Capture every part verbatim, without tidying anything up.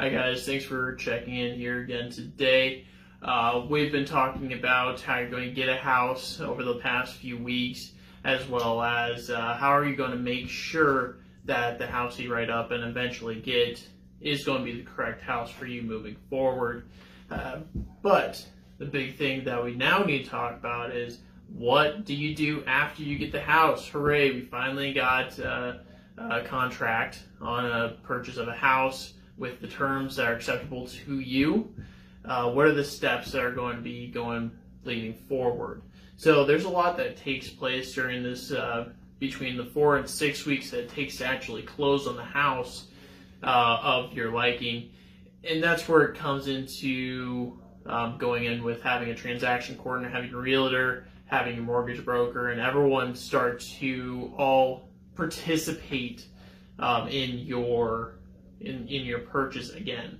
Hi guys, thanks for checking in here again today. Uh, we've been talking about how you're going to get a house over the past few weeks, as well as uh, how are you going to make sure that the house you write up and eventually get is going to be the correct house for you moving forward. Uh, but the big thing that we now need to talk about is, what do you do after you get the house? Hooray, we finally got uh, a contract on a purchase of a house with the terms that are acceptable to you. Uh, what are the steps that are going to be going leading forward? So there's a lot that takes place during this uh, between the four and six weeks that it takes to actually close on the house uh, of your liking, and that's where it comes into um, going in with having a transaction coordinator, having a realtor, having a mortgage broker, and everyone start to all participate um, in your in, in your purchase again.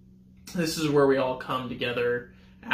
This is where we all come together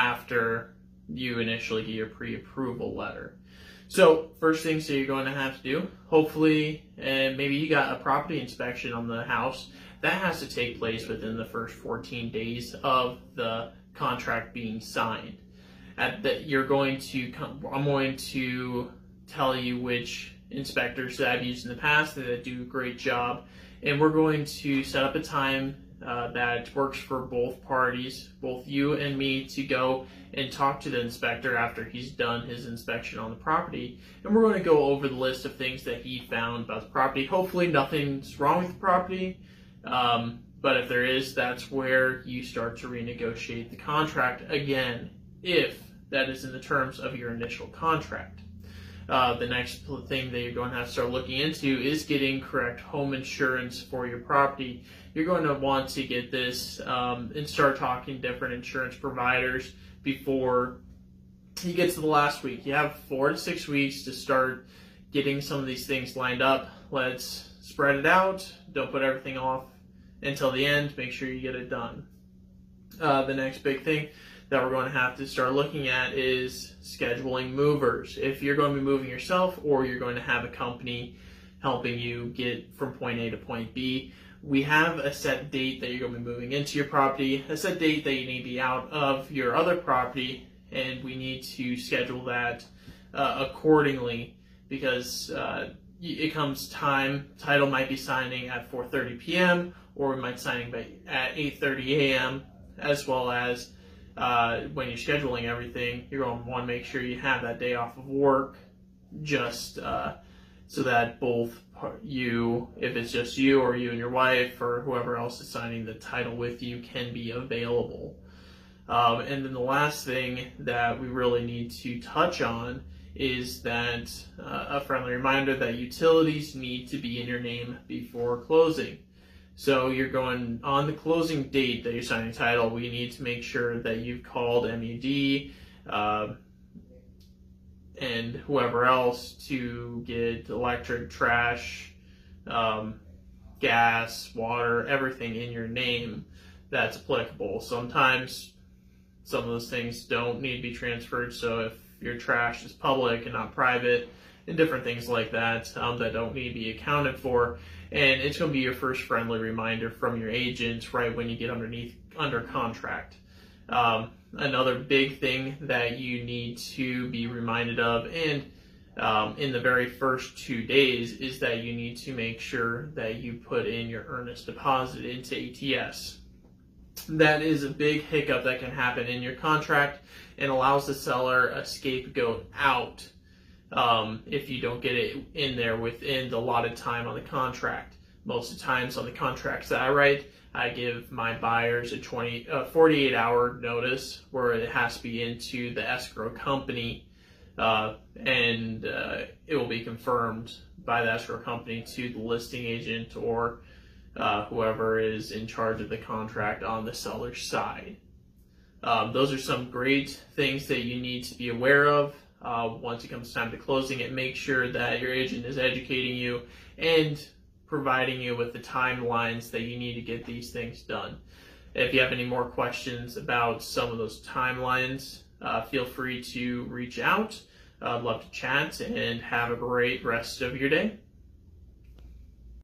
after you initially get your pre-approval letter. So first things that you're going to have to do, hopefully, and maybe you got a property inspection on the house. That has to take place within the first fourteen days of the contract being signed. At that, you're going to come, I'm going to tell you which inspectors that I've used in the past that do a great job, and we're going to set up a time uh, that works for both parties, both you and me, to go and talk to the inspector after he's done his inspection on the property, and we're going to go over the list of things that he found about the property. Hopefully nothing's wrong with the property, um, but if there is, that's where you start to renegotiate the contract again, if that is in the terms of your initial contract. Uh, the next thing that you're going to have to start looking into is getting correct home insurance for your property. You're going to want to get this um, and start talking to different insurance providers before you get to the last week. You have four to six weeks to start getting some of these things lined up. Let's spread it out. Don't put everything off until the end. Make sure you get it done. Uh, the next big thing that we're going to have to start looking at is scheduling movers. If you're going to be moving yourself, or you're going to have a company helping you get from point A to point B, we have a set date that you're going to be moving into your property, a set date that you need to be out of your other property, and we need to schedule that uh, accordingly, because uh, it comes time, title might be signing at four thirty p m or we might signing by at eight thirty a m as well as Uh, when you're scheduling everything, you're going to want to make sure you have that day off of work, just uh, so that both you, if it's just you or you and your wife or whoever else is signing the title with you, can be available. Um, and then the last thing that we really need to touch on is that uh, a friendly reminder that utilities need to be in your name before closing. So you're going on the closing date that you're signing title, we need to make sure that you've called M U D uh, and whoever else to get electric, trash, um, gas, water, everything in your name that's applicable. Sometimes some of those things don't need to be transferred, so if your trash is public and not private, and different things like that um, that don't need to be accounted for. And it's going to be your first friendly reminder from your agent right when you get underneath under contract. Um, another big thing that you need to be reminded of, and um, in the very first two days, is that you need to make sure that you put in your earnest deposit into A T S. That is a big hiccup that can happen in your contract and allows the seller a scapegoat out Um, if you don't get it in there within the allotted time on the contract. Most of the times on the contracts that I write, I give my buyers a twenty, uh, forty-eight hour notice where it has to be into the escrow company, uh, and uh, it will be confirmed by the escrow company to the listing agent or uh, whoever is in charge of the contract on the seller's side. Um, those are some great things that you need to be aware of. Uh, once it comes time to closing it, make sure that your agent is educating you and providing you with the timelines that you need to get these things done. If you have any more questions about some of those timelines, uh, feel free to reach out. I'd love to chat, and have a great rest of your day.